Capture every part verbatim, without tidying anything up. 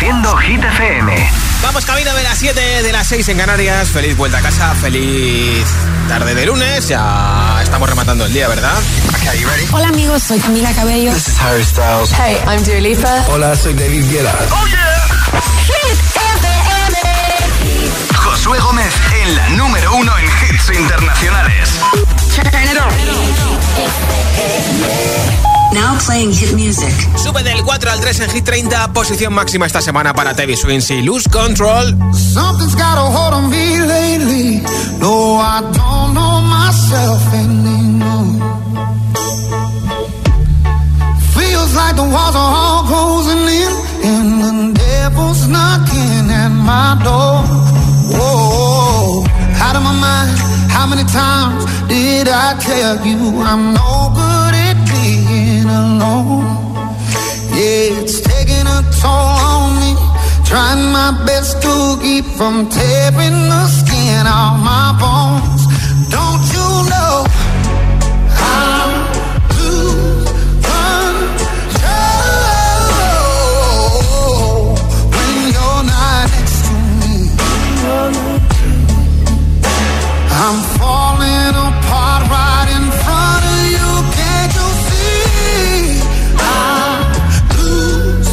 Reproduciendo Hit F M. Vamos camino de las siete, de las seis en Canarias. Feliz vuelta a casa, feliz tarde de lunes. Ya estamos rematando el día, ¿verdad? Okay, you ready? Hola amigos, soy Camila Cabello. This is Harry Styles. Hey, I'm Dua Lipa. Hola, soy David Guetta. ¡Oh, yeah! Hit F M. Josué Gómez en la número uno en hits internacionales. Turn it on. Now playing hit music. Sube del cuatro al tres en Hit treinta. Posición máxima esta semana para Teddy Swims y Lose Control. Something's got a hold on me lately. No, I don't know myself anymore. Feels like the walls are all closing in, and the devil's knocking at my door. Whoa, out of my mind. How many times did I tell you I'm no good at being alone? Yeah, it's taking a toll on me, trying my best to keep from tearing the skin off my bones. Don't you know I'm lose control when you're not next to me? I'm falling apart right in front of you. Can't you see? I lose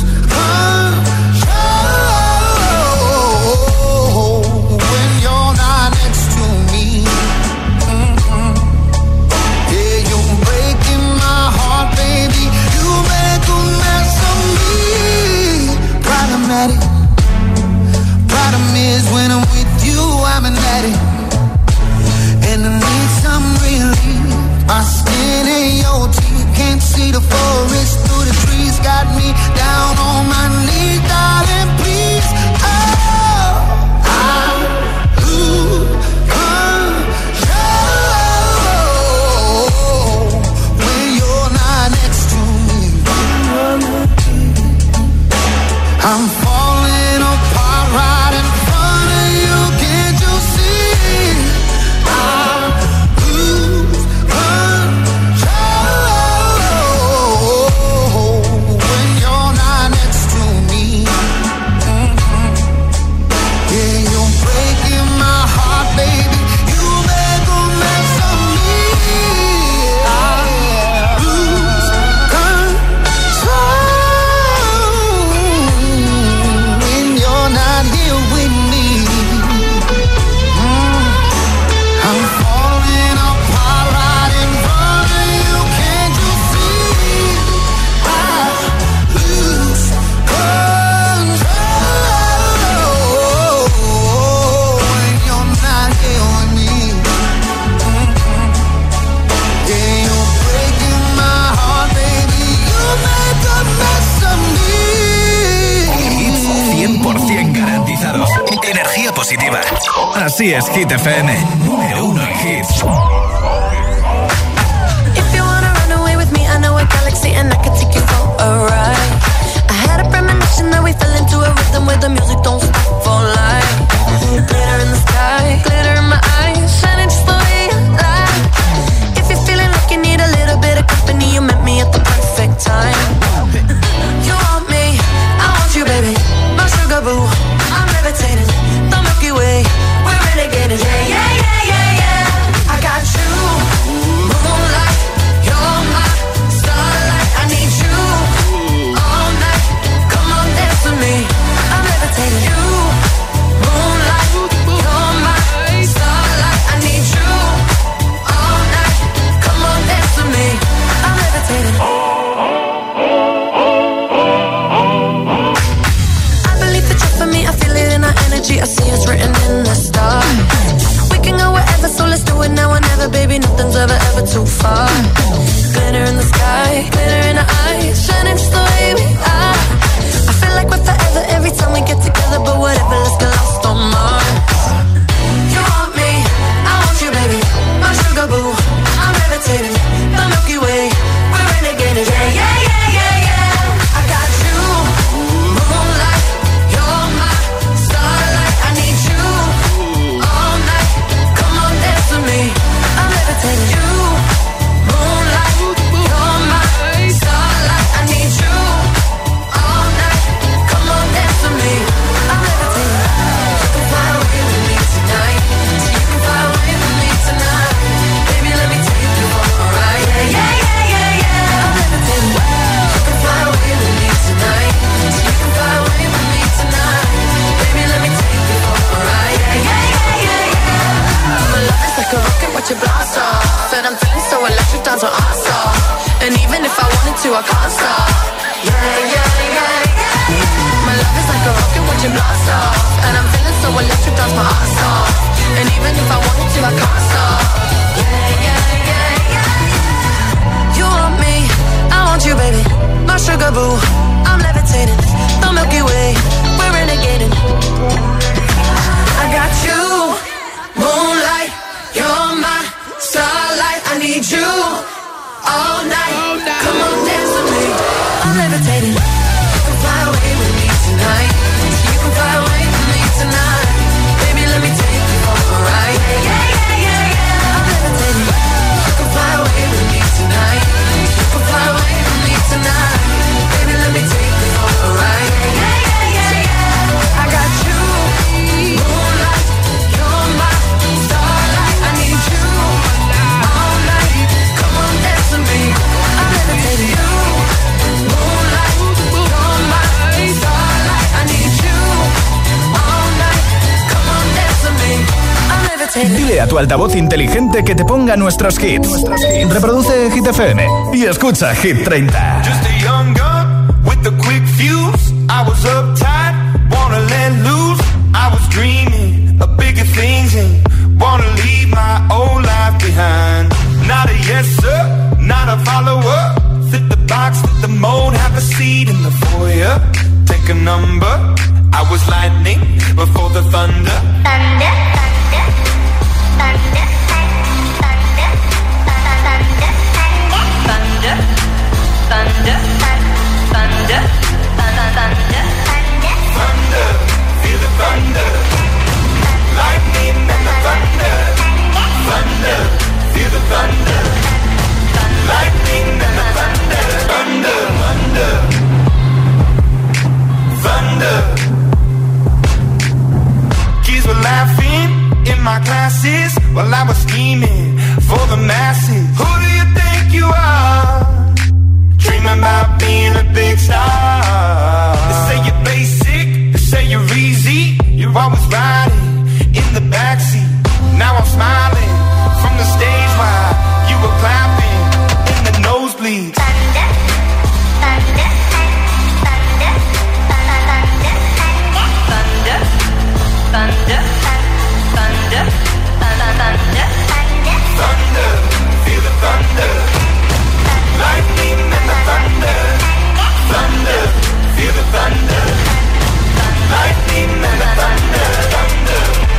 control when you're not next to me. Mm-hmm. Yeah, you're breaking my heart, baby. You make a mess of me. Problematic. Problem is when I'm with you, I'm an addict. And I need some relief. My skin ain't your teeth. Can't see the forest through the trees. Got me down on my knees, darling, please. Oh, I lose control when you're not next to me. I'm falling apart right in front of you. Can't you see? I lose control when you're not next to me. Mm-hmm. Yeah, you're breaking my heart, baby. You make a mess of me. I lose control when you're not here with me. Mm. I'm falling apart right in front of you. Can't you see? I lose control when you're not here with me. Mm-hmm. Yeah, you're breaking my heart, baby. You make a mess of me. Hits cien por ciento garantizados. Energía positiva. Así es Hit F M. Número uno en hits. If you wanna run away with me, I know a galaxy and I can take you for a ride. I had a premonition that we fell into a rhythm where the music don't stop for life. Glitter in the sky, glitter in my eyes, shining just the way you like. If you're feeling like you need a little bit of company, you met me at the perfect time. You want me, I want you, baby. My sugar boo, I'm levitating. The Milky Way, we're renegading. Yeah, yeah, yeah, yeah, yeah. I got you. to, I can't stop. Yeah, yeah, yeah, yeah. My love is like a rocket watching blast off, and I'm feeling so electric, that's my ass off. And even if I wanted to, I can't stop. Yeah, yeah, yeah, yeah. You want me, I want you, baby. My sugar boo, I'm levitating. The Milky Way, we're renegading. I got you, moonlight, you're my starlight. I need you all night. Come on, dance with me. I'm levitating. You can fly away with me tonight. You can fly away with me tonight. Baby, let me take you for a ride. Yeah, yeah, yeah, yeah. I'm levitating. You can fly away with me tonight. You can fly away with me tonight. Baby, let me take you for a ride. Yeah, yeah, yeah, yeah. I got you, moonlight, you're my starlight. I need you all night. Come on, dance with me. I'm levitating. You, moonlight, you're my starlight. I need you all night. Come on, dance with me. I'm levitating. Dile a tu altavoz inteligente que te ponga nuestros hits. Reproduce Hit F M y escucha Hit treinta. Just a young gun with a quick fuse. I was uptight, wanna let loose. I was dreaming of bigger things and wanna leave my old life behind. Not a yes sir, not a follower. Fit the box, fit the mold, have a seat in the foyer. Take a number. I was lightning before the thunder. Thunder, thunder, thunder, thunder, thunder, thunder, thunder, thunder, thunder, Thunder, feel the thunder. Lightning and the thunder. Thunder, feel the thunder. Lightning and the thunder. Thunder, thunder, thunder. Kids were laughing in my classes while I was scheming for the masses. Who do you think you are? Dreaming about being a big star. They say you're basic, they say you're easy. You're always riding in the backseat. Now I'm smiling from the stage while you were clapping in the nosebleeds. thunder, thunder, thunder, thunder, Thunder, thunder, thunder, thunder, thunder. Thunder, feel the thunder. Lightning and the thunder. Thunder, feel the thunder. Lightning and the thunder. Thunder.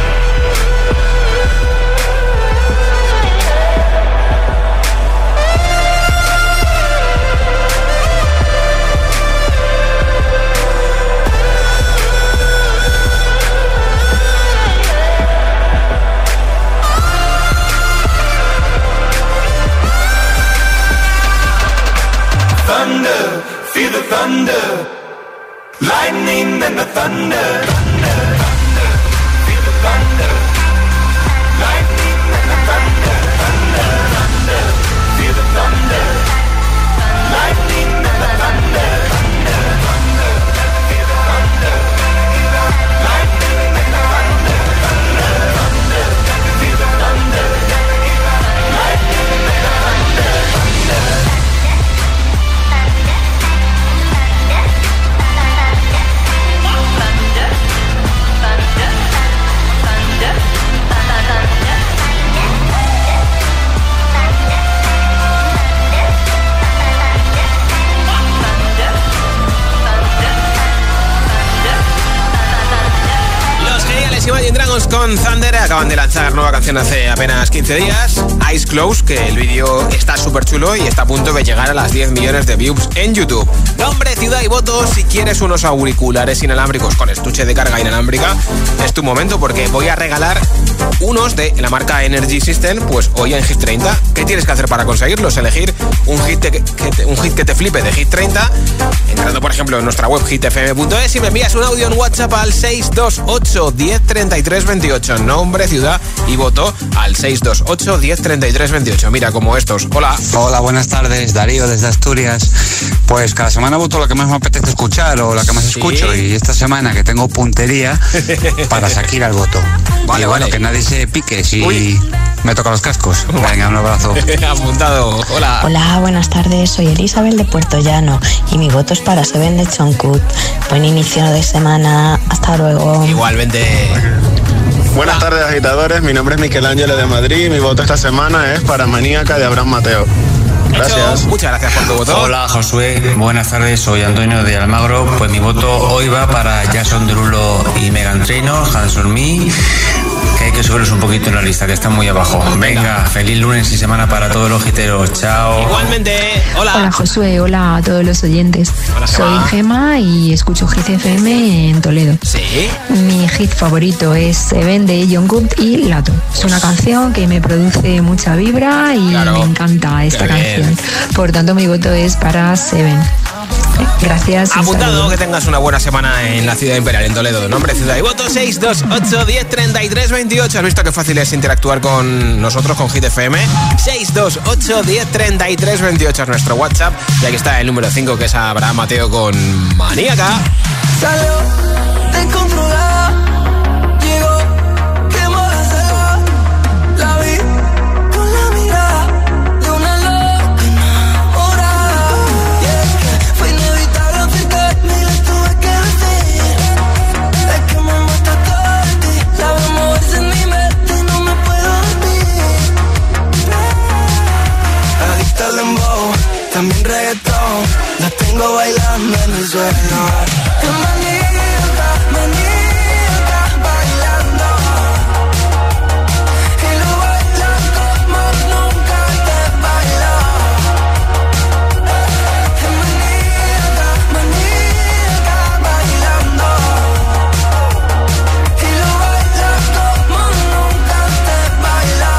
Thunder, feel the thunder. Lightning and the thunder. Thunder, thunder, feel the thunder. Lightning and the thunder. Thunder, thunder, feel the thunder. Lightning and the thunder. Thunder, thunder, feel the thunder. Lightning and the thunder. Thunder, thunder, feel the thunder. Lightning and the thunder. Thunder. Imagine Dragons con Thunder acaban de lanzar nueva canción hace apenas quince días, Eyes Closed, que el vídeo está súper chulo y está a punto de llegar a las diez millones de views en YouTube. Nombre, ciudad y voto. Si quieres unos auriculares inalámbricos con estuche de carga inalámbrica, es tu momento porque voy a regalar unos de la marca Energy System, pues hoy en Hit treinta. ¿Qué tienes que hacer para conseguirlos? Elegir un hit, que, que te, un hit que te flipe de Hit treinta, entrando por ejemplo en nuestra web hit f m punto es y me envías un audio en WhatsApp al seis dos ocho, diez, treinta y tres, tres veintiocho. Nombre, ciudad y voto al seis dos ocho, diez, treinta y tres, veintiocho. Mira, como estos. Hola. Hola, buenas tardes. Darío, desde Asturias. Pues cada semana voto lo que más me apetece escuchar o la que más ¿Sí? escucho. Y esta semana que tengo puntería para Shakira el voto. Vale, y bueno, vale. que nadie se pique si Uy. me toca los cascos. Venga, un abrazo. Apuntado. Hola. Hola, buenas tardes. Soy Elizabeth de Puerto Llano y mi voto es para Seven de Jungkook. Buen inicio de semana. Hasta luego. Igualmente. Buenas tardes, agitadores. Mi nombre es Miquel Ángel de Madrid y mi voto esta semana es para Maníaca de Abraham Mateo. Gracias. Hecho. Muchas gracias por tu voto. Hola, Josué. Buenas tardes. Soy Antonio de Almagro. Pues mi voto hoy va para Jason Derulo y Meghan Trainor, Hands on Me. Que hay que subirlos un poquito en la lista, que están muy abajo. Venga, feliz lunes y semana para todos los giteros. Chao. Igualmente. Hola. Hola, Josué. Hola a todos los oyentes. Hola, Soy Gemma. Gema y escucho Hit F M en Toledo. Sí. Mi hit favorito es Seven de Jungkook y Lato. Es una canción que me produce mucha vibra y Claro. me encanta esta Qué bien. canción. Por tanto, mi voto es para Seven. Gracias. un Apuntado, saludo. que tengas una buena semana en la ciudad imperial, en Toledo. Nombre, ciudad y voto seis dos ocho, diez, treinta y tres, veintiocho. ¿Has visto qué fácil es interactuar con nosotros, con Hit F M? seis dos ocho, diez, treinta y tres, veintiocho es nuestro WhatsApp. Y aquí está el número cinco, que es Abraham Mateo con Maníaca. Salió descontrolada, llegó, quemó la sala, la vi con la mirada de una loca enamorada. Y es que fue inevitable acercarme y la tuve que decir. Es que me mata todo de ti, la veo moverse en mi mente y no me puedo dormir. Adicta al dembow, también reggaetón, la tengo bailando en el suelo. Qué maníaca, maníaca, bailando. Y lo bailan como nunca te bailó. Qué maníaca, maníaca, bailando. Y lo bailan como nunca te bailó.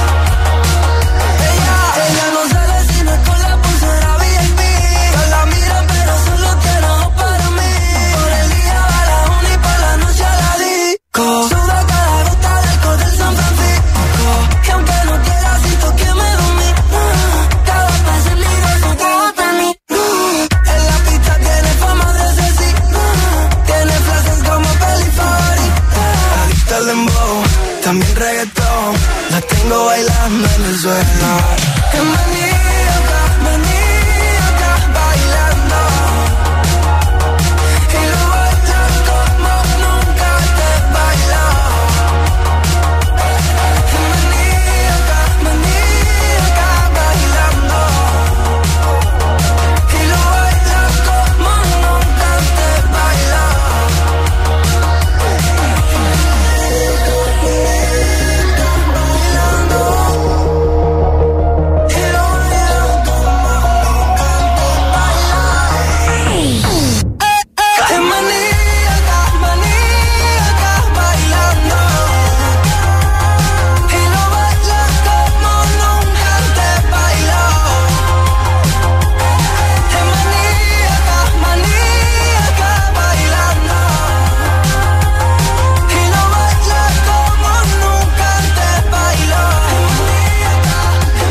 Ella, ella no sale si no es con la pulsera V I P. Todos la miran pero solo tiene ojos para mí. Por el día va a la una y por la noche a la disco. Suda cada gota del alcohol del San Francisco. Que aunque no quiera siento que me domina. Cada paso peligroso te bota a mí. En la pista tiene fama de asesina. Tiene frases como peli favorita. Adicta al dembow, también reggaetón. La tengo bailando en el suelo. Qué maníaca, maníaca, bailando. Y lo bailan como nunca te bailó. Qué maníaca, maníaca, bailando. Y lo bailan como nunca te bailó. Es maníaca, maníaca, bailando. Y lo bailan como nunca te bailó. Es maníaca, maníaca, bailando. Y lo bailan como nunca te bailó. Es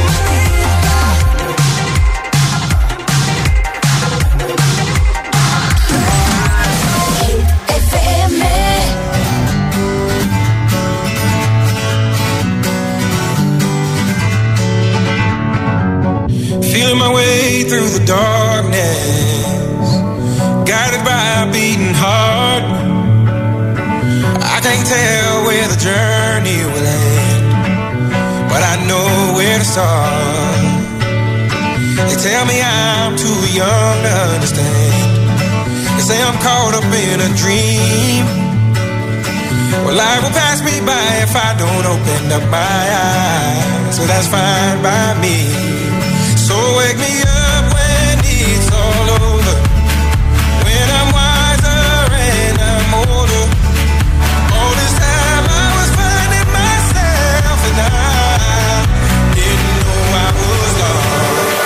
Feeling my way through the darkness, guided by a beating heart. I can't tell where the journey will end, but I know where to start. They tell me I'm too young to understand. They say I'm caught up in a dream. Well, life will pass me by if I don't open up my eyes. So that's fine by me. So wake me up when it's all over, when I'm wiser and I'm older. All this time I was finding myself and I didn't know I was lost.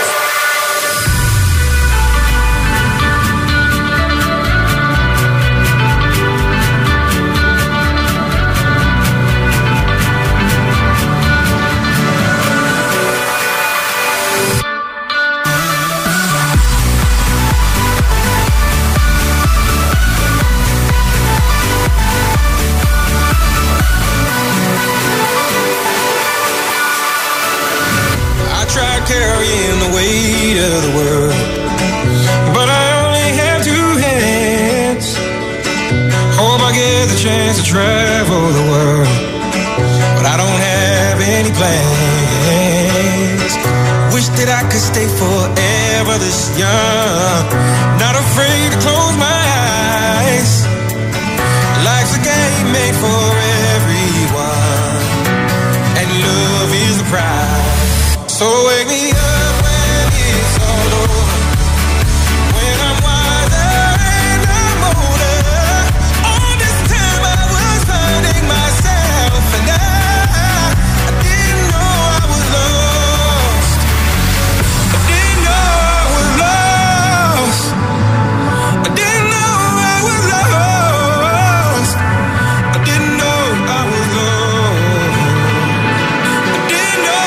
get the chance to travel the world, but I don't have any plans. Wish that I could stay forever this young, not afraid to close my eyes. Life's a game made for everyone, and love is the prize. So wake me up when it's all over, when I'm wiser and I'm older. All this time I was finding myself, and I, I didn't know I was lost. I didn't know I was lost. I didn't know I was lost. I didn't know I was lost. I didn't know.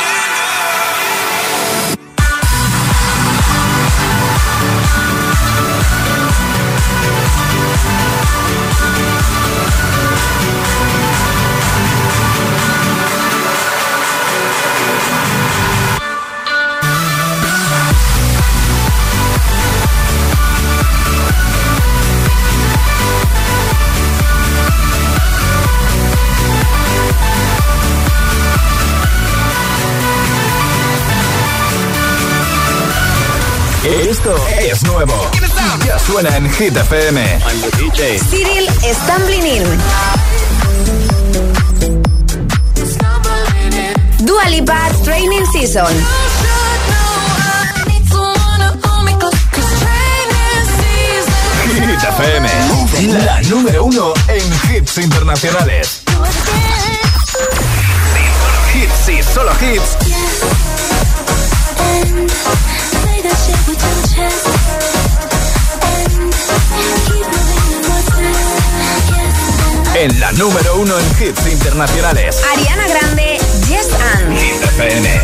Esto es nuevo. Ya suena en Hit F M. I'm the D J. Cyril Stumbling In. Dua Lipa Training Season. Hit F M, la número uno en hits internacionales. Hits y solo hits. En la número uno en hits internacionales. Ariana Grande, Yes and. Hit F M.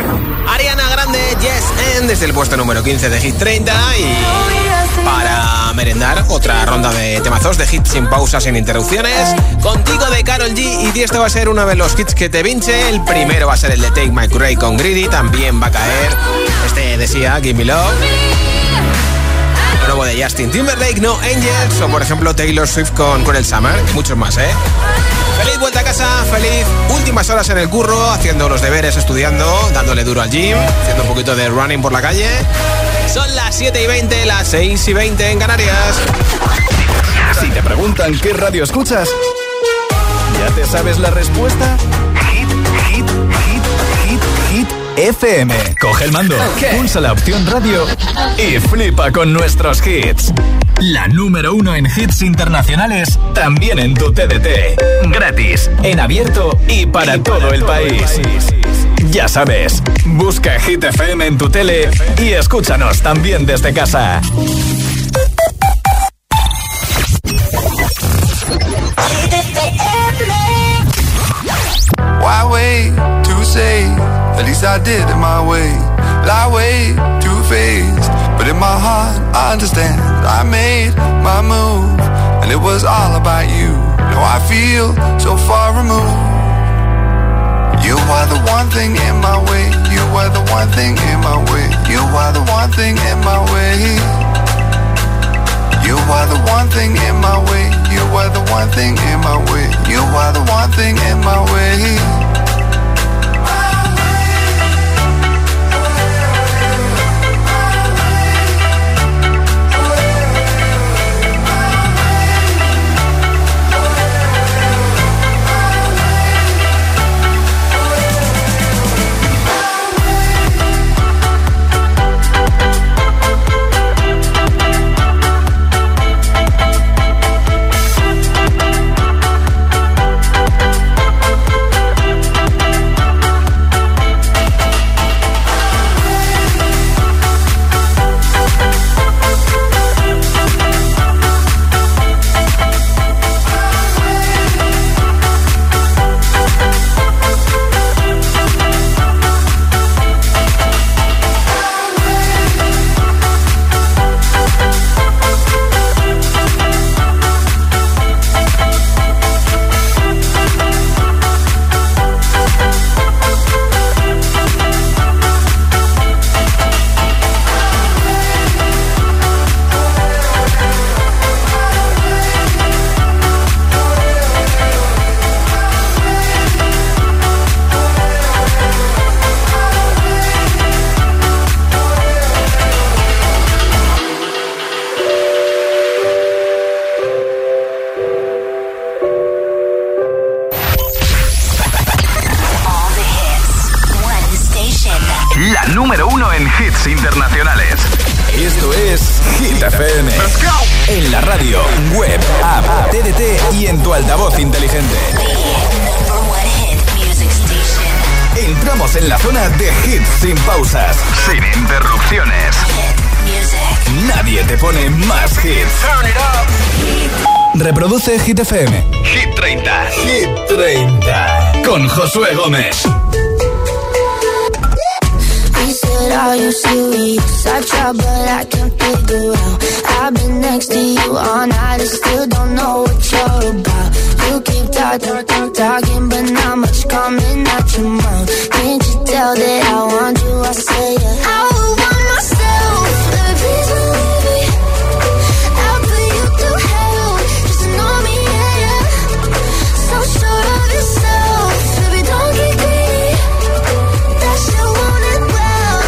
Desde el puesto número quince de Hit treinta y para merendar otra ronda de temazos, de hits sin pausas, sin interrupciones. Contigo de Karol G, y este va a ser uno de los hits que te vinche. El primero va a ser el de Take My Cray con Greedy. También va a caer este de Sia, Give Me Love. El nuevo de Justin Timberlake, No Angels. O por ejemplo Taylor Swift con Cruel Summer. Y muchos más, ¿eh? Feliz vuelta a casa, feliz últimas horas en el curro, haciendo los deberes, estudiando, dándole duro al gym, haciendo un poquito de running por la calle. Son las siete y veinte, las seis y veinte en Canarias. Si te preguntan qué radio escuchas, ¿ya te sabes la respuesta? Hit, hit, hit, hit, hit F M. Coge el mando, okay. Pulsa la opción radio y flipa con nuestros hits. La número uno en hits internacionales, también en tu T D T. Gratis, en abierto y para, y todo, para el, todo país. el país. Ya sabes, busca Hit F M en tu tele y escúchanos también desde casa. Why wait to say, at least I did it my way. Lie way too faced, but in my heart I understand. I made my move, and it was all about you. Now I feel so far removed. You are the one thing in my way. You are the one thing in my way. You are the one thing in my way. You are the one thing in my way. You are the one thing in my way. You are the one thing in my way. Internacionales. Esto es Hit F M. En la radio, web, app, T D T y en tu altavoz inteligente. Entramos en la zona de hits sin pausas, sin interrupciones. Nadie te pone más hits. Reproduce Hit F M. Hit treinta. Hit treinta. Con Josué Gómez. Are you serious? I try but I can't figure out. I've been next to you all night and still don't know what you're about. You keep talking, talking, talking, but not much coming out your mouth. Can't you tell that I want you? I say yeah. I would want myself, baby, please believe me. I'll put you through hell, just ignore me, yeah, yeah. So sure of yourself, baby, don't get greedy. That shit won't end well.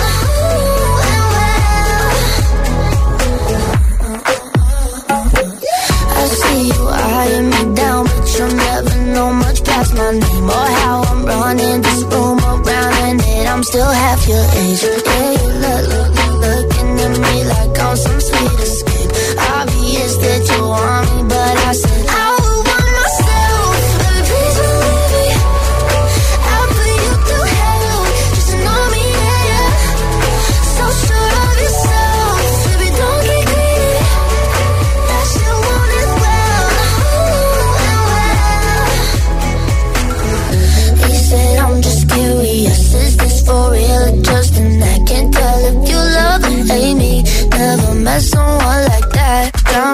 Eyeing me down, but you'll never know much past my name or how I'm running this room around, and that I'm still half your age. Yeah, you look, look, look, looking at me like I'm some sweet escape. Obvious that you want me, but I said I would want myself. Baby, please believe me. I'll put you through hell, just ignore me, yeah, yeah. So sure of yourself, baby, don't get greedy. That shit won't end well. I'm just curious, is this for real or just an act? Can't tell if you love or hate me. Never met someone like that. Got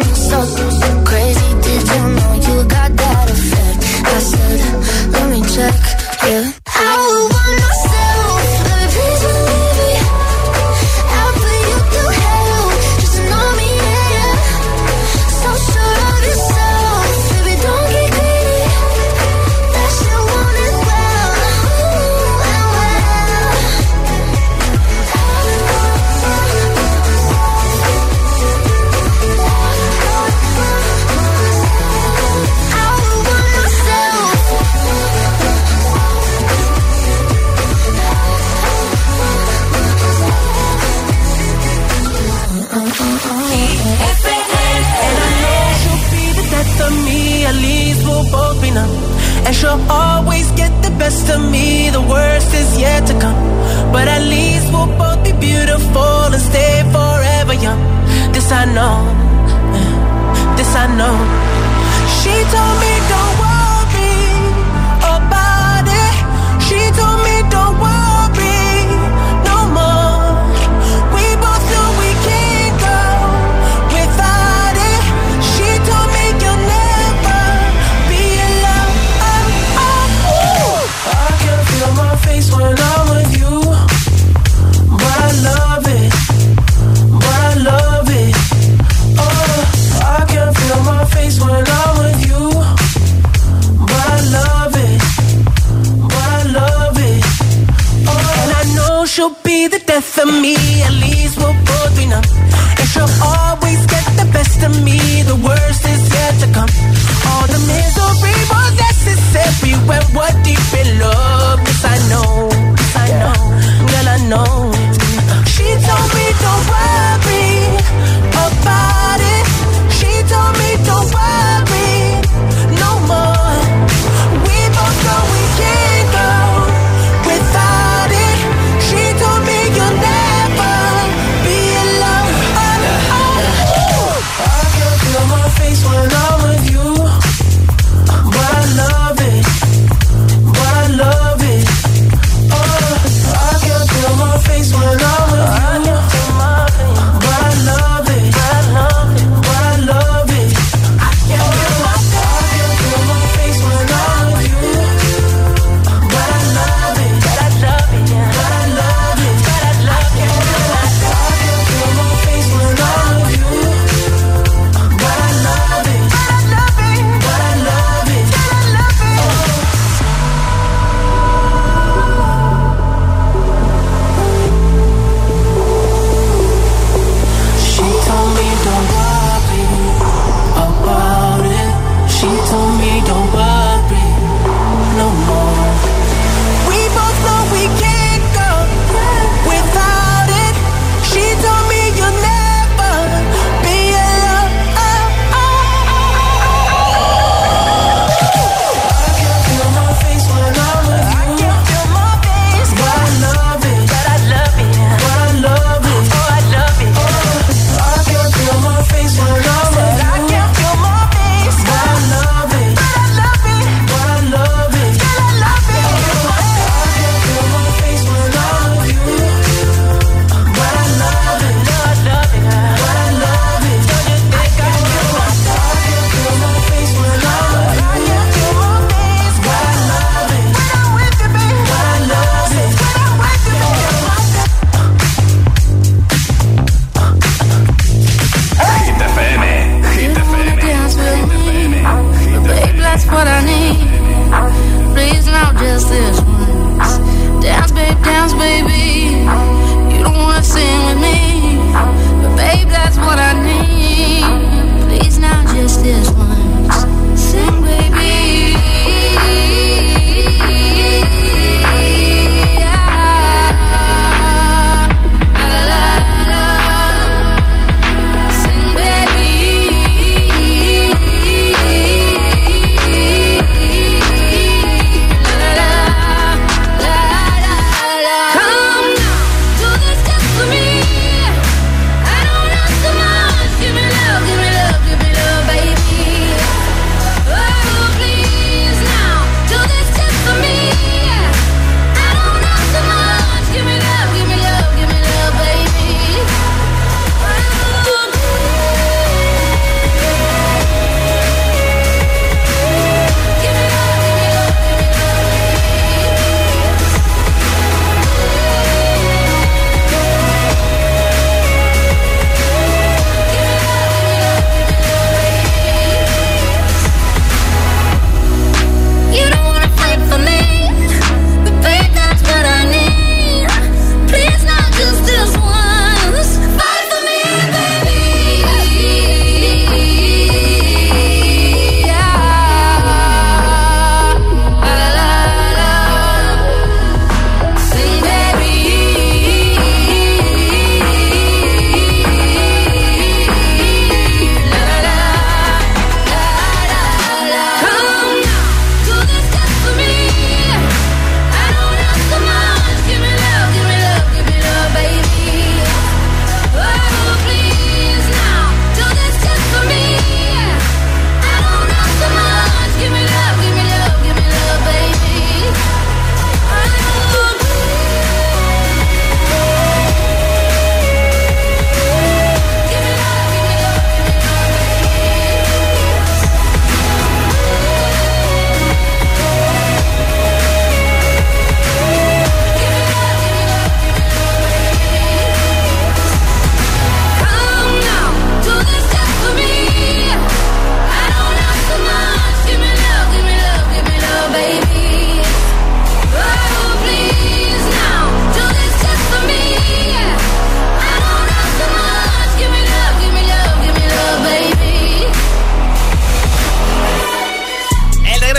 both be numb. And she'll always get the best of me. The worst is yet to come. But at least we'll both be beautiful and stay forever young. This I know, this I know. She told me don't worry about it. She told me don't worry no more. We both know we can't go without it. She told me you'll never be alone. Oh, oh, oh. I can feel my face when I'm with you, but I love it, but I love it. Oh, I can feel my face when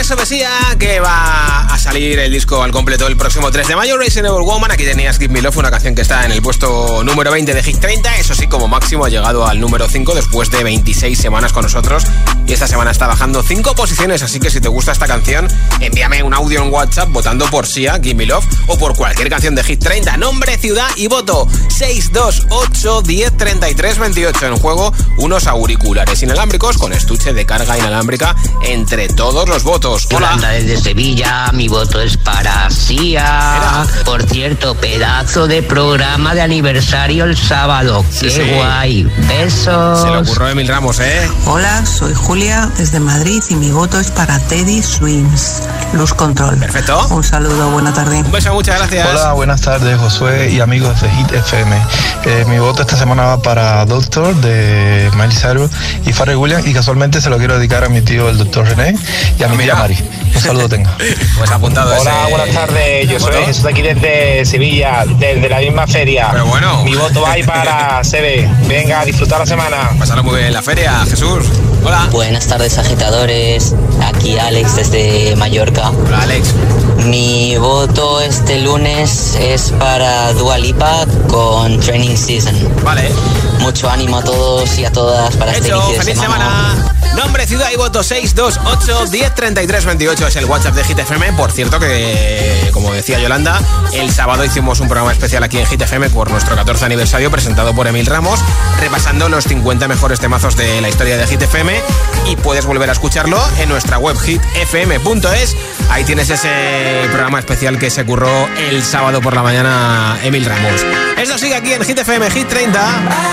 eso decía que va a salir el disco al completo el próximo tres de mayo, Reasonable Woman. Aquí tenías Give Me Love, una canción que está en el puesto número veinte de Hit treinta. Eso sí, como máximo ha llegado al número cinco después de veintiséis semanas con nosotros. Y esta semana está bajando cinco posiciones. Así que si te gusta esta canción, envíame un audio en WhatsApp votando por Sia, Give Me Love, o por cualquier canción de Hit treinta. Nombre, ciudad y voto. seis dos ocho, diez, treinta y tres, veintiocho. En juego, unos auriculares inalámbricos con estuche de carga inalámbrica entre todos los votos. Yolanda desde Sevilla, mi voto es para Sia. Por cierto, pedazo de programa de aniversario el sábado. Sí, ¡Qué sí. guay! Besos. Se le ocurrió a Emil Ramos, ¿eh? Hola, soy Julia desde Madrid y mi voto es para Teddy Swims. Luz Control. Perfecto. Un saludo, buena tarde. Un beso, muchas gracias. Hola, buenas tardes, Josué y amigos de Hit F M. Eh, mi voto esta semana va para Doctor de Miley Cyrus y Pharrell Williams, y casualmente se lo quiero dedicar a mi tío, el doctor René, y a mi tía Mari. Un saludo tenga. Pues apuntado. Hola, ese... buenas tardes. Yo soy ¿Bueno? Jesús aquí desde Sevilla, desde la misma feria. Pero bueno. Mi voto va ahí para Sebe. Venga, a disfrutar la semana. Pásalo muy bien en la feria, Jesús. Hola. Buenas tardes, agitadores. Aquí Alex desde Mallorca. Hola, Alex. Mi voto este lunes es para Dua Lipa con Training Season. Vale. Mucho ánimo a todos y a todas para este Hecho, inicio de feliz semana. semana. Nombre, ciudad y voto. Seis dos ocho, diez, treinta y tres, veintiocho es el WhatsApp de Hit F M. Por cierto que, como decía Yolanda, el sábado hicimos un programa especial aquí en Hit F M por nuestro catorce aniversario, presentado por Emil Ramos, repasando los cincuenta mejores temazos de la historia de Hit F M, y puedes volver a escucharlo en nuestra web hit f m punto es. Ahí tienes ese programa especial que se curró el sábado por la mañana Emil Ramos. Esto sigue aquí en Hit F M, Hit treinta.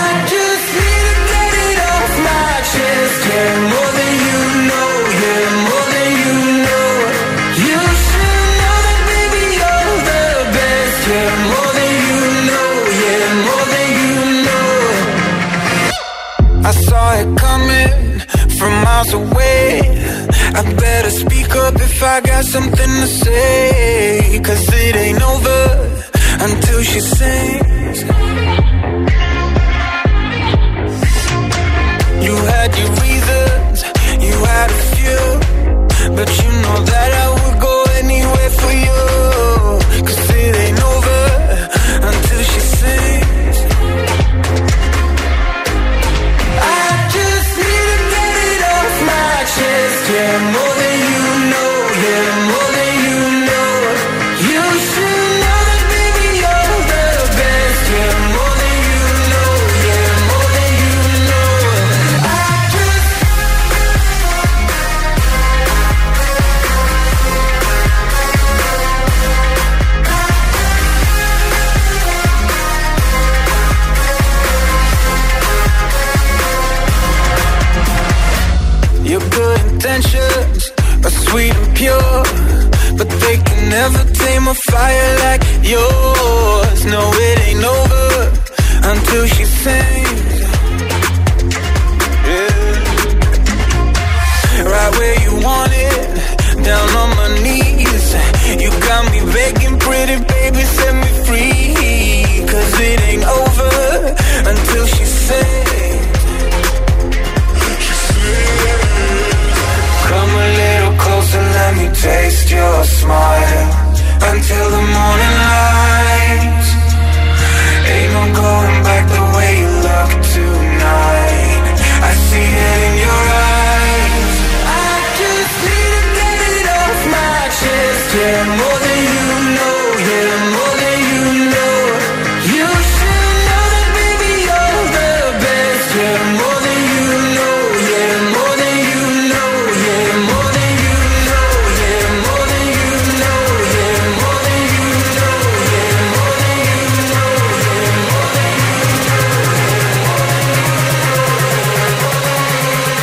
Yeah, more than you know, yeah, more than you know. You should know that, baby, you're the best. Yeah, more than you know, yeah, more than you know. I saw it coming from miles away. I better speak up if I got something to say, 'cause it ain't over until she sings. You had your reasons, you had a few, but you know that I would go anywhere for you, 'cause it ain't over until she sings. I just need to get it off my chest, yeah, more than you know, yeah, more than you know. You should know that, baby, you're the best, yeah, more than you know, yeah, more than you know. Your good intentions are sweet and pure, but they can never tame a fire like yours. No, it ain't over until she sings. Yeah. Right where you want it, down on my knees. You got me begging, pretty baby, set me free, 'cause it ain't over until she sings. Come a little closer, let me taste your smile, until the morning light. Ain't no going back the way you look tonight. I see it in your eyes. I just need to get it off my chest, yeah, more than you know, yeah, more than you know. You should know that, baby, you're the best, yeah, more than you know, yeah, more than you know, yeah, more than you know, yeah, more than you know, yeah, more than you know, yeah, more than you know, yeah, more than you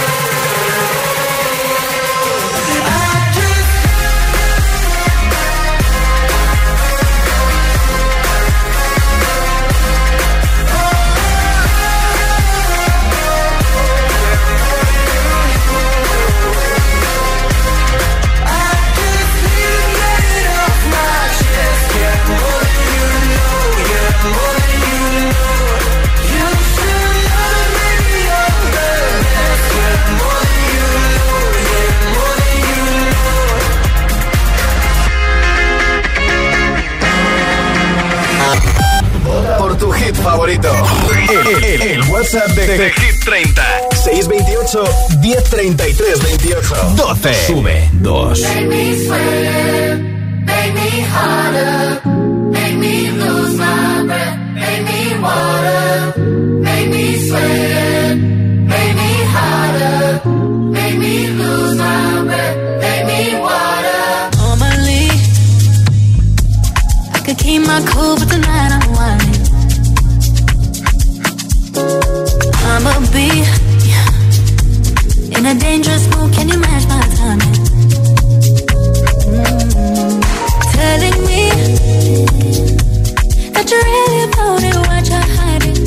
know. I just WhatsApp de, de Hit treinta. seis veintiocho, diez treinta y tres veintiocho. doce. Sube. dos. Make me sweat, make me harder, make me lose my breath, make me water, make me sweat, make me harder, make me lose my breath, make me water. Normally, I could keep my cool, but tonight I'm whining. I'ma be in a dangerous mood, can you match my timing? Mm-hmm. Telling me that you're really about it, what you're hiding.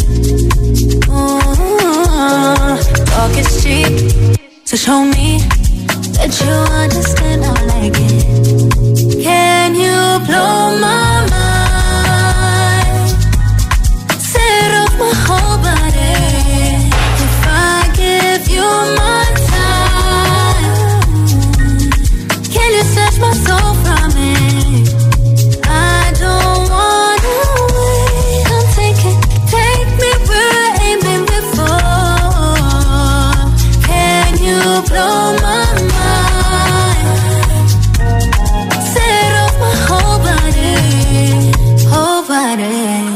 Ooh, talk is cheap, so show me that you understand I like it. Can you blow my mind? Set off my whole body. If I give you my time, can you snatch my soul from me? I don't wanna wait. I'm taking, take me where I ain't been before. Can you blow my mind? Set off my whole body, whole body.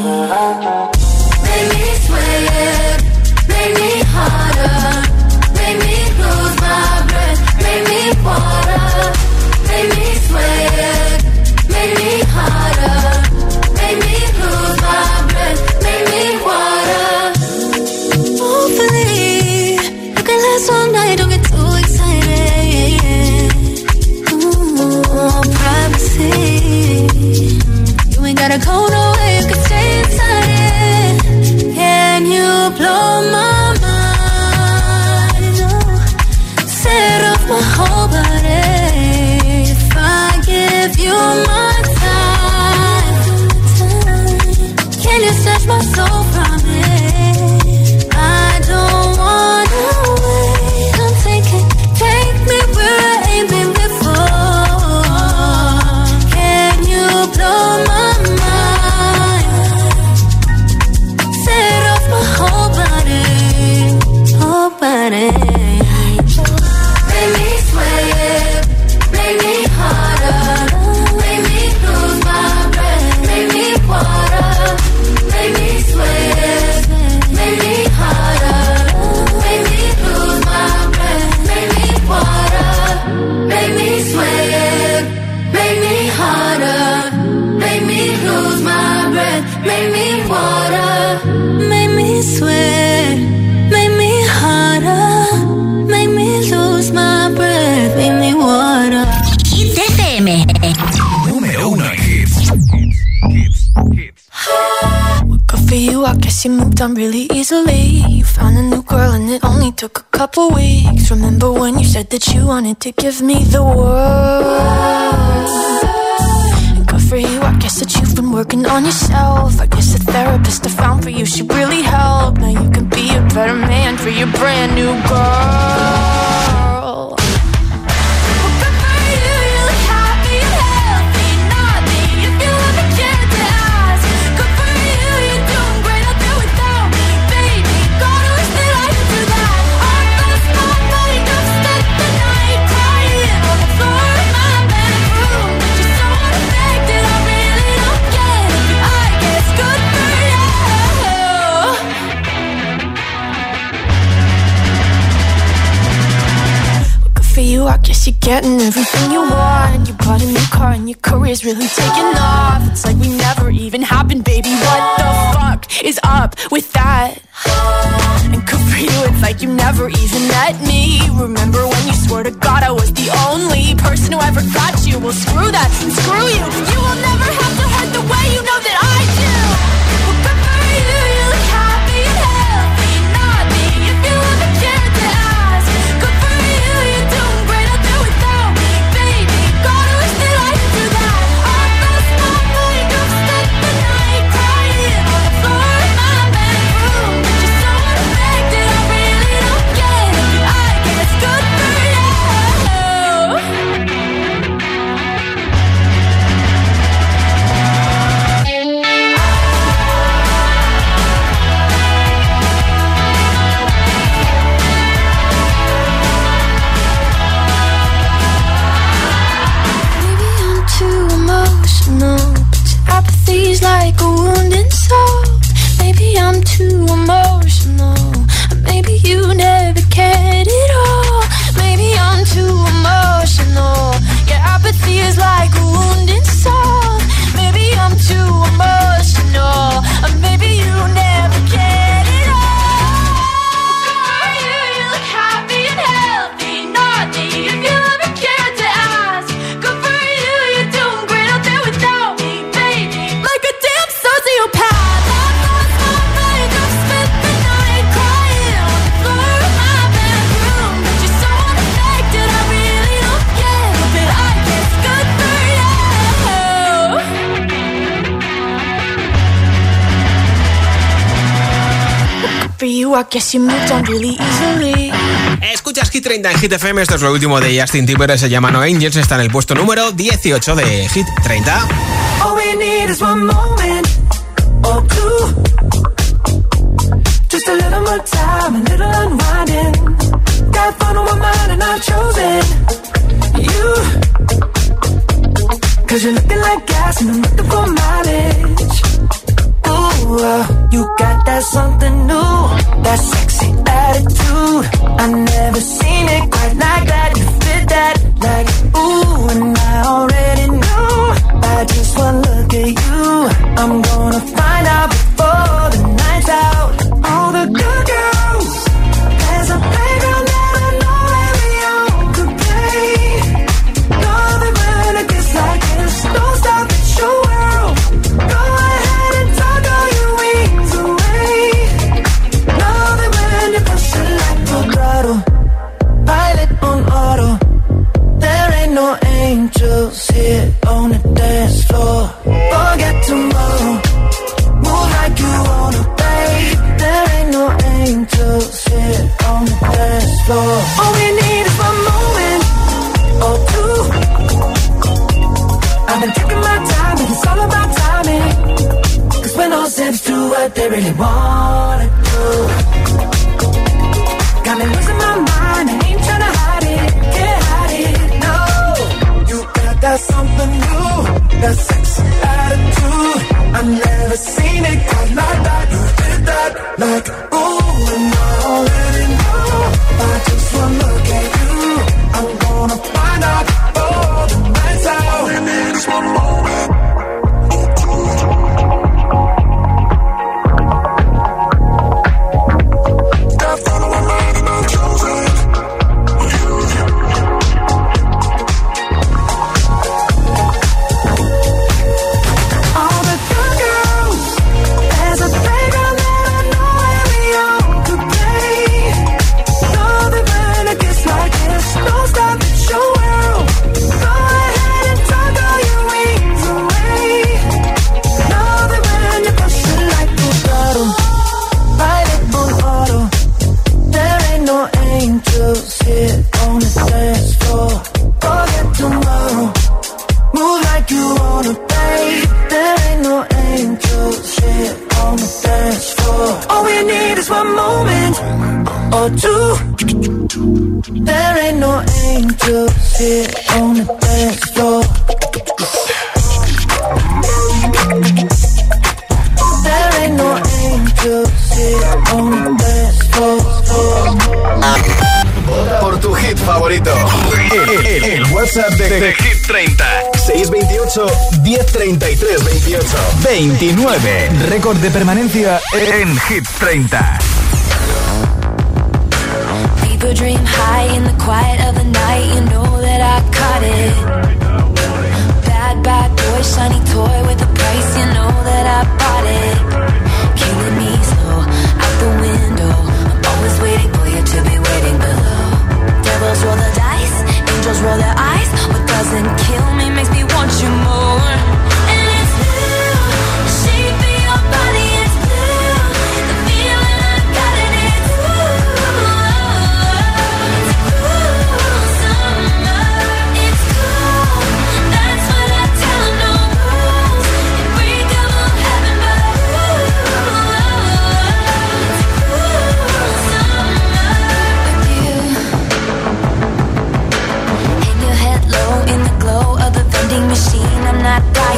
Make me sweat, make me harder, make me lose my breath, make me water, make me sweat, make me harder, make me lose my breath, make me water. Hopefully, you can last all night, don't get too excited. Ooh, privacy. You ain't gotta go nowhere, you can stay inside it. Can you blow my mind? Oh, set off my whole body. If I give you my time, can you snatch my soul from me? I don't wanna wait. I'm taking, take me where I ain't been before. Can you blow my mind? Set off my whole body, whole body. Make me sweat, make me harder, make me lose my breath, make me water, make me sweat, make me harder, make me lose my breath, make me water, make me sweat, make me harder, make me lose my breath, make me water, Make me sweat, make me harder, make me lose my breath, make me water. Hit F M. Número uno en hits. Good for you, I guess you moved on really easily. You found a new girl and it only took a couple weeks. Remember when you said that you wanted to give me the world? And good for you, I guess that you've been working on yourself. I guess the therapist I found for you should really help. Now you can be a better man for your brand new girl. Well, good for you, you look happy and healthy. Not me, if you ever cared to ask. Good for you, you're doing great out there without me, baby. God, I wish that I could do that. I lost my mind, I've spent the night crying on the floor of my bedroom. But you're so unaffected, I really don't get it. I guess good for you. Good for you, I guess you're getting everything you want. You bought a new car and your career's really taking off. It's like we never even happened, baby. What the fuck is up with that? And good for you, it's like you never even met me. Remember when you swore to God I was the only person who ever got you? Well, screw that and screw you. You will never have to hurt the way you know that I do. Well, good for you, you look happy and healthy. Not me, if you ever cared to ask. Good for you, you're doing great out there without me, baby. God, I wish that I could do that. I lost my mind, I've spent the night crying on the floor of my bedroom. But you're so unaffected, I really don't get it. I guess good for you. too emotional. Maybe you never cared at all. Maybe I'm too emotional. Your apathy is like a wounded soul. Maybe I'm too emotional. Or maybe you never cared at all. For you, you look happy and healthy. Not me, if you ever cared to ask. Good for you, you're doing great out there without me, baby. Like a damn sociopath. For you, I guess you moved on really easily. Escuchas Hit treinta en Hit F M. Esto es lo último de Justin Timberlake. Se llama No Angels. Está en el puesto número dieciocho de Hit treinta. All we need is one moment or two. Just a little more time, a little unwinding. Got fun on my mind and I've chosen you. Cause you're looking like gas and I'm looking for mileage. Ooh, uh, you got that something new, that sexy attitude. I never seen it quite like that. You fit that like ooh, and I already knew. I just one look at you, I'm gonna find out before the night's out. All the good girls, there's a playground that I know every young could play. Love it when it gets like this. Don't stop, it's your world. Go ahead and talk all your wings away. Love it when you push it like a throttle. Pilot on auto. There ain't no angels here on the dance floor. Forget tomorrow. Move like you wanna pay. There ain't no angels here on the dance floor. All we need is one moment or two. I've been taking my time, and it's all about timing. Cause when all said do what they really wanna do. Got me losing my mind, I ain't tryna hide it, can't hide it, no. You got that something new, that sexy attitude. I've never seen it quite like that. You did that like ooh, and I already know. I just wanna look at you, I'm gonna find out before the night's out. All we need is one moment. Got fun on my mind and I've chosen you. All the good girls, there's a playground that I know every young could play. Love it when it gets like this. Don't stop, it's your world. Go ahead and talk all your wings away. Love it when you push it like a throttle. Ride it on auto. There ain't no angels here on the dance floor. Forget tomorrow. Move like you wanna pay. There ain't no angels here on the dance floor. All we need is one moment or two. There ain't no angels here on the dance floor. There ain't no angels here on the dance floor. Por tu hit favorito. El, el, el WhatsApp de, de Hit treinta. seis veintiocho, diez treinta y tres veintiocho. veintinueve. Récord de permanencia en Hit treinta. People dream high in the quiet of the night. You know that I caught it. Bad, bad boy, shiny toy with a price. You know that I bought it. Killing me slow, out the window. I'm always waiting for you to be waiting below. Devils roll the dice, angels roll their eyes. What doesn't kill me makes me want you more. And it's blue, the shape of your body is blue. The feeling I got in it's blue. It's cool summer, it's cool. That's what I tell 'em, no rules. You break 'em all heaven, but ooh, it's cool summer with you. In the glow of the vending machine, I'm not dying.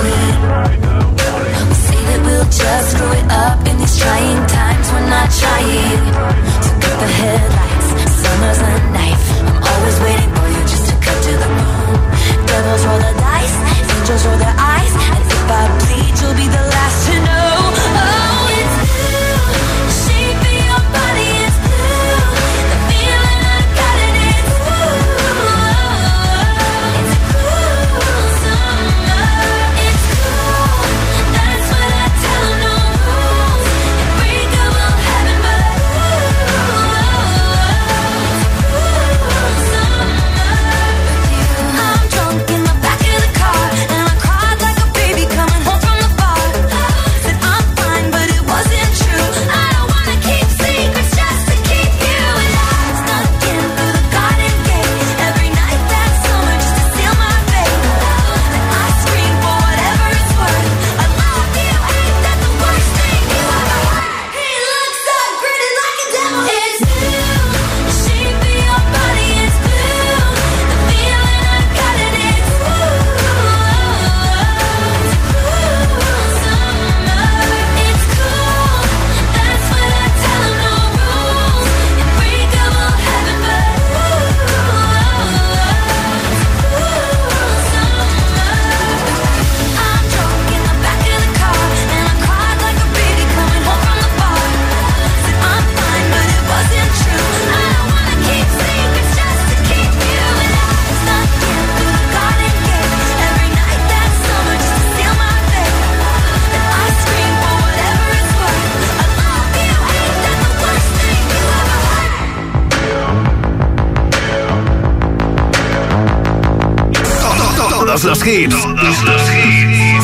Todos los hits. Todos los hits.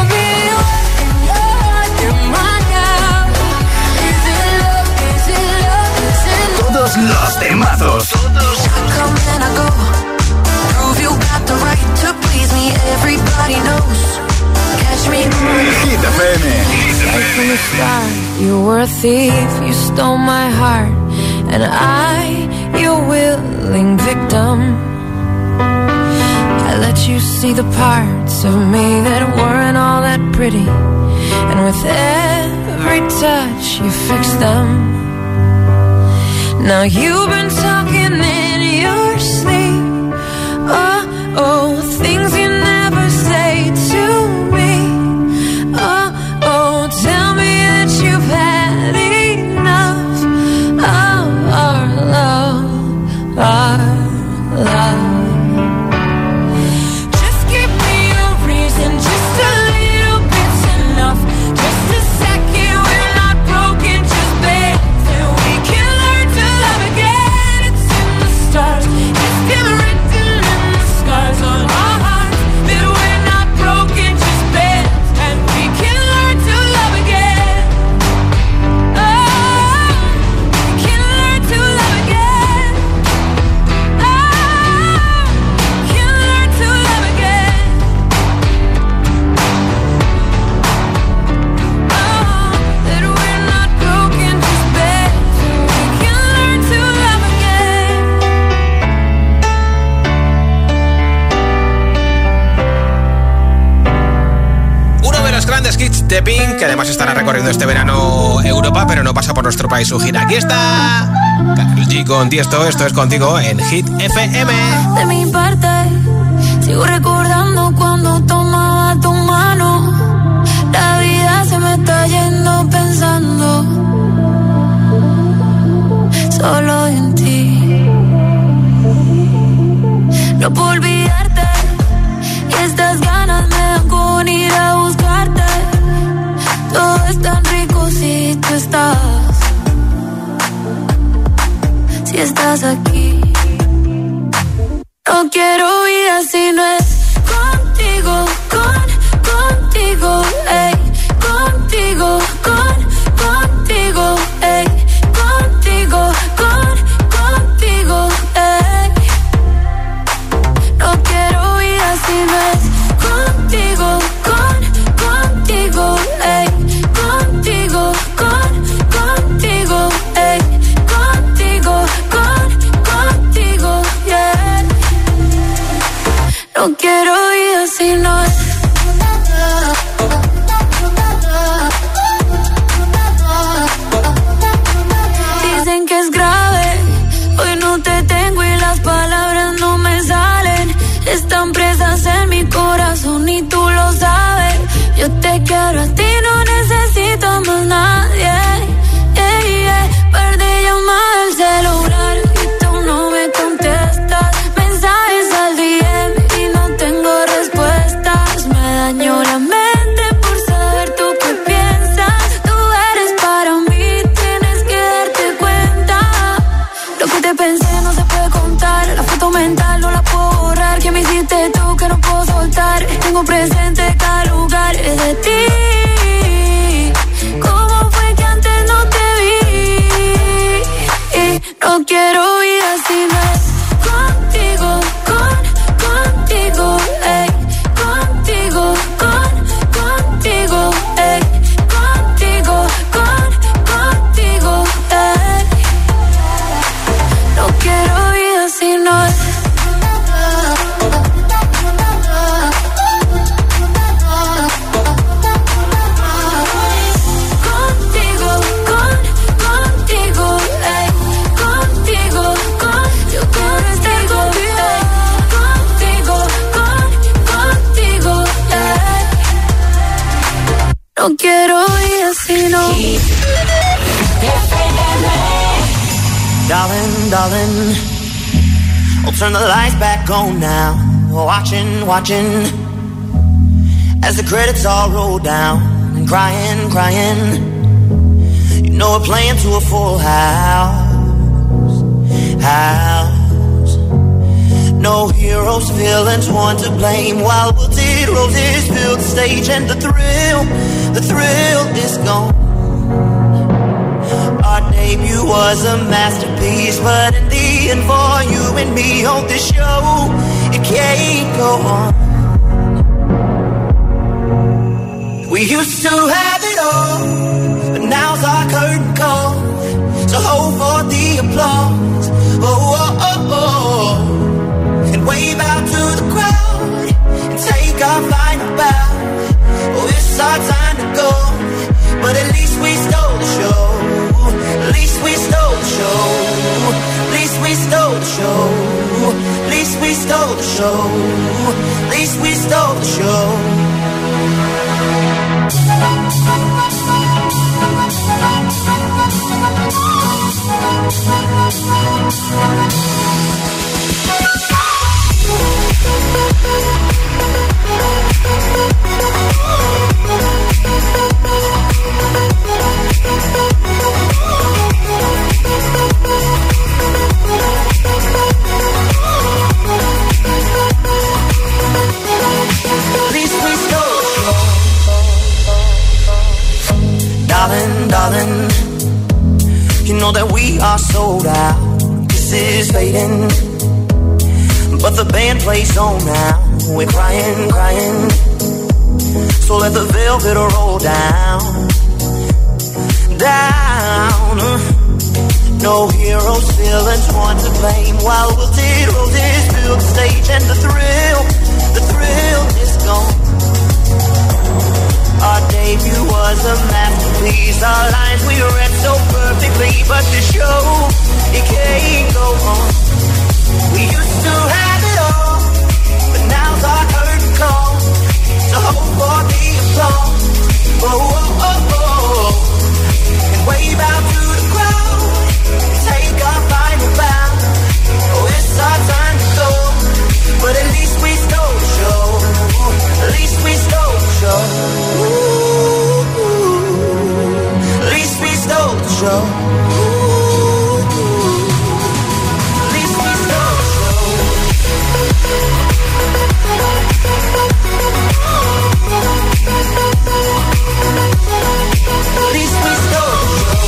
Todos los temazos. Hit F M. You were a thief, you stole my heart, and I, your willing victim. I let you see the parts of me that weren't all that pretty, and with every touch you fixed them. Now you've been talking in your sleep, oh, oh, things you never say to me, oh, oh, tell me that you've had enough of our love, our love. de Pink, que además estará recorriendo este verano Europa, pero no pasa por nuestro país su gira. Aquí está Karol G con Tiesto, esto es Contigo en Hit F M. De mi parte, sigo recordando cuando tomaba tu mano. La vida se me está yendo pensando solo en ti. No puedo olvidarte y estas ganas me dan con ir a buscarte. Todo es tan rico si tú estás, si estás aquí. No quiero vida si no es contigo, con, contigo, ey, contigo, con, contigo, ey, contigo, con, contigo, ey. No quiero vida si no es contigo, con, contigo, ey, contigo, con, contigo, ey, contigo, con, contigo, yeah. No quiero ir si no es. Dicen que es grave, hoy no te tengo y las palabras no me salen. Están presas en mi corazón y tú lo sabes. Yo te quiero a ti, no necesito más nadie. Yeah, yeah. Perdí llamada al celular y tú no me contestas. Mensajes al D M y no tengo respuestas. Me dañó la mente por saber tú qué piensas. Tú eres para mí, tienes que darte cuenta. Lo que te pensé no se puede contar. La foto mental no la puedo borrar. Que me hiciste tú que no puedo soltar. Tengo presente cada lugar es de ti. ¿Cómo fue que antes no te vi? Y no quiero ir así, no es contigo, con, contigo, ey, contigo, con, contigo, ey, contigo, con, contigo, ey. No quiero ir así, no es. Contigo, con, contigo, ey, contigo, con, yo quiero estar contigo, contigo, con, contigo, ey. No quiero ir así, no. Darling, darling, I'll turn the lights back on now. Watching, watching, as the credits all roll down. And crying, crying, you know we're playing to a full house, house. No heroes, villains, one to blame. While wilted roses fill the stage, and the thrill, the thrill is gone. Our debut was a masterpiece, but in the end, for you and me on this show, it can't go on. We used to have it all, but now's our curtain call. So hold for the applause, oh, oh, oh, oh. And wave out to the crowd, and take our final bow. Oh, it's our time to go, but at least we stole the show. At least we stole the show. At least we stole the show. At least we stole the show. At least we stole the show. Darling, darling, you know that we are sold out. This is fading, but the band plays on now. We're crying, crying, so let the velvet roll down, down. No heroes, villains, one to blame. While wilted roses fill the stage, and the thrill, the thrill is gone. Our debut was a masterpiece. Our lines we read so perfectly, but the show, it can't go on. We used to have it all, but now's our curtain call. So hold for the applause, oh, oh, oh, oh. And wave out to the crowd, and take our final bow. Oh, it's our time to go, but at least we stole the show. At least we stole the show. Ooh, at least we stole the show. At least we stole the show. At least we stole the show.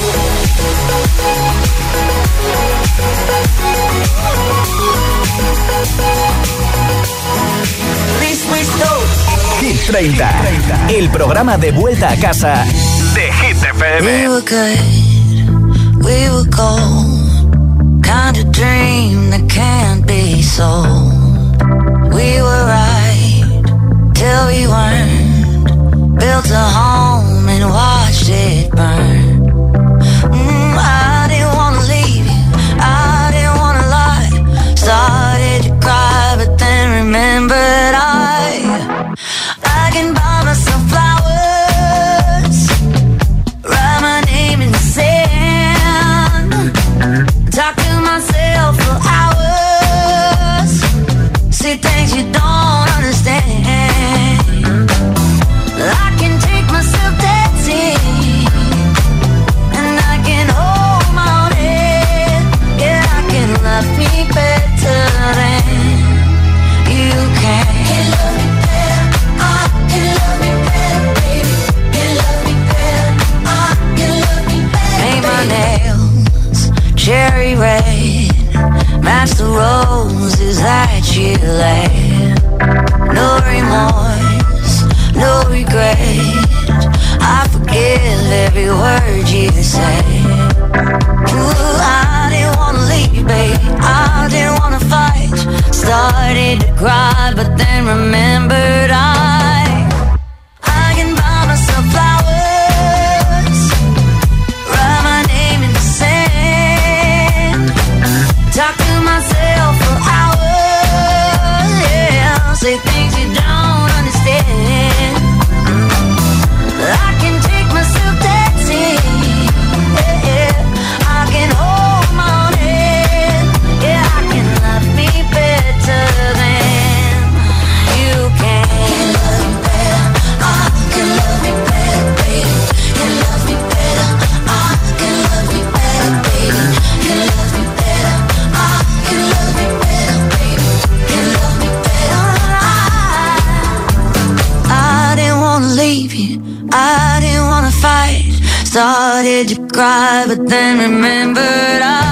At least we stole. Hit treinta, el programa de vuelta a casa de Hit F M. We were good, we were gold, kind of dream that can't be sold. We were right till we weren't, built a home and watched it burn. Mm, I didn't wanna leave you, I didn't wanna lie. Started to cry, but then remembered I I can buy myself flowers, write my name in the sand, talk to myself for hours, see things you don't understand. I can take myself dancing, and I can hold my own head. Yeah, I can love me better than you can. Can love me better, I can love me better, baby. Can love me better, I can love me better. Paint my nails cherry red, match the roses that you laid. No remorse, no regret, I forgive every word you say. Ooh, I didn't wanna leave, babe, I didn't wanna fight. Started to cry, but then remembered I I can buy myself flowers, write my name in the sand, talk to myself for hours, yeah, say things you don't understand. I can take myself dancing, yeah, yeah. I can hold my own head, yeah, I can love me better than you can. Can love me better, I can love me better, baby. Can love me better, I can love me better, baby. Can love me better, I can love me better, baby. cry, but then remembered I